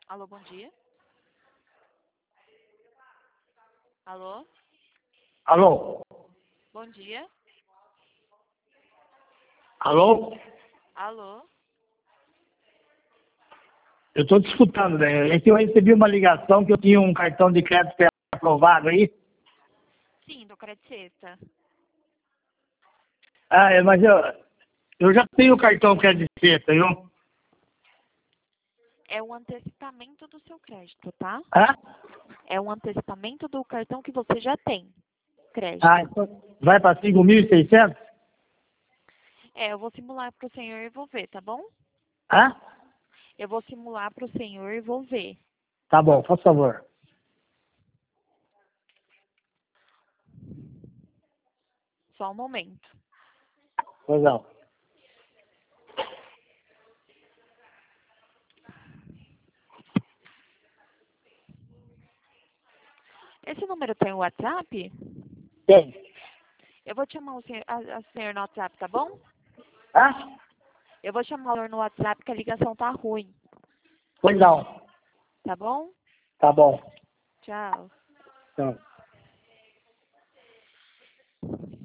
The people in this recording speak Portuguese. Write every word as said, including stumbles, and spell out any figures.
Alô, bom dia. Alô? Alô? Bom dia. Alô? Alô? Eu estou te escutando, né? É que eu recebi uma ligação que eu tinha um cartão de crédito aprovado aí. Sim, do Crédito Sexta. Ah, é, mas eu, eu já tenho o cartão crédito sexta, viu? É um antecipamento do seu crédito, tá? Ah? É um antecipamento do cartão que você já tem. Ah, Crédito. então vai para cinco mil e seiscentos? É, eu vou simular para o senhor e vou ver, tá bom? Ah? Eu vou simular para o senhor e vou ver. Tá bom, por favor. Só um momento. Pois não. Esse número tem o WhatsApp? Tem. Eu vou te chamar o senhor, a, a senhor no WhatsApp, tá bom? Ah? Eu vou chamar o senhor no WhatsApp que a ligação tá ruim, Pois não. tá bom? Tá bom. Tchau. Então.